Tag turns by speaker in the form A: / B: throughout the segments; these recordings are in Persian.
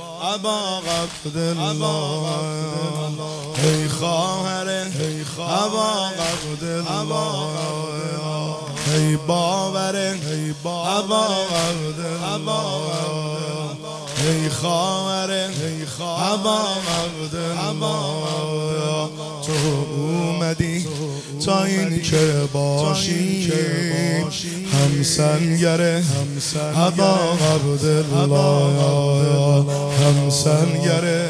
A: ابا عبدالله ای خواهر ابا عبدالله ای باور ابا عبدالله ای خواهر ابا عبدالله تو اومدی تا این که باشی همسنگر ابا عبدالله همسنگر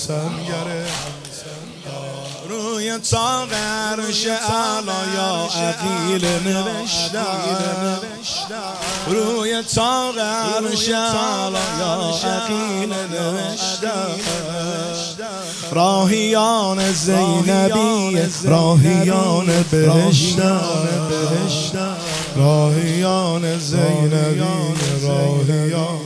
A: روی طاق عرش اعلی یا عقیل نوشتم روی طاق عرش اعلی یا عقیل نوشتم راهیان زینبی راهیان بهشتم راهیان زینبی راهیان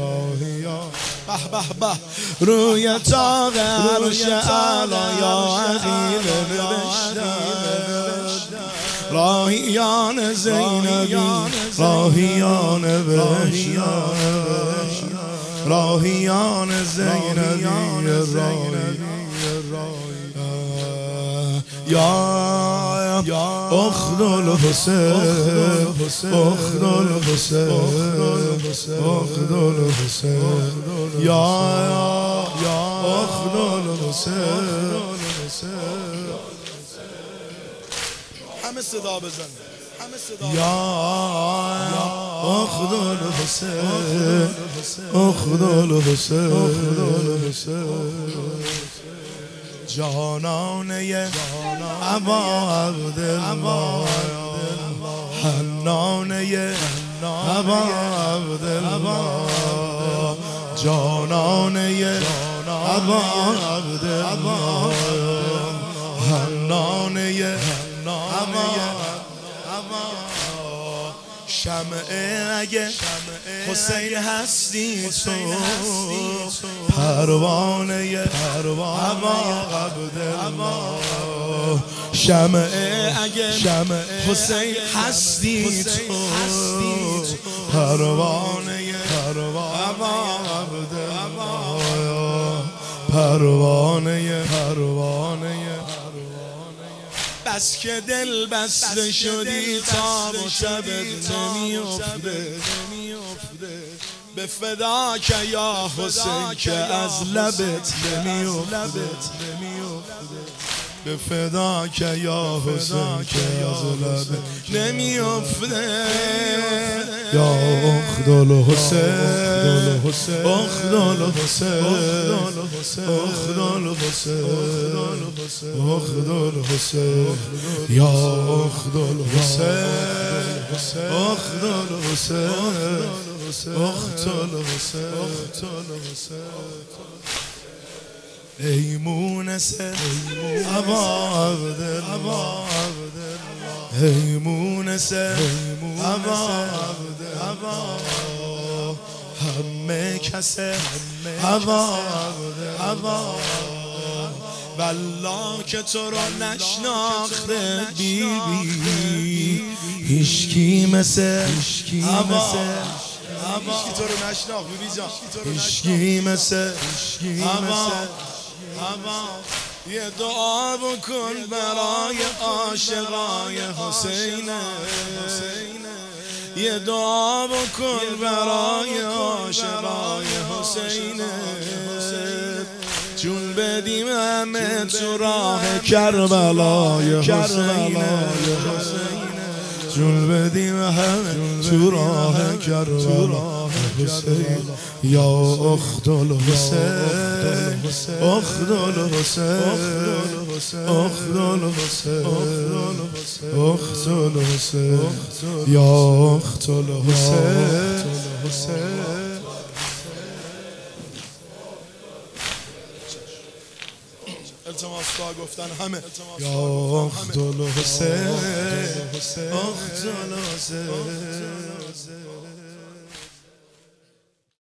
A: روی طاق عرش اعلی یا عقیل نوشتم راهیان زینبی راهیان بهشتم راهیان زینبی یا اخت الحسین اخت الحسین اخت الحسین یا اخت الحسین همه صدا بزن یا اخت الحسین اخت الحسین جانانه ابا عبدالله حنانه ابا عبدالله جانانه ابا عبدالله حنانه ابا شمعه اگه حسین هستی تو پروانه ابا عبدالله شمعه اگه حسین هستی تو پروانه ابا عبدالله پروانه بس که دل بسته شدی تاب و شبت نمیافته به فدا که یا حسین که از لبت نمیافته به فدا که یا حسین که از لبت نمیافته یا اخت الحسین اخت الحسین اخت الحسین اخت الحسین یا اخت الحسین اخت الحسین اخت الحسین ای مونسه ابا عبدالله ای مونسه ابا عبدالله همه کسه ابا عبدالله والله که تو را نشناخته بیبی هیچکی مثل ابا هیچکی تو رو نشناخت بیبی جان هیچکی مثل ابا یه دعا بکن برای عاشقای حسین یه دعا بکن برای عاشقای حسین جون بدیم همه تو راه کربلای حسین جون بدیم همه تو راه کربلای حسین یا اخت الحسین اخت الحسین اخت الحسین اخت الحسین یا اخت الحسین التماس دعا گفتن همه یا اخت الحسین اخت الحسین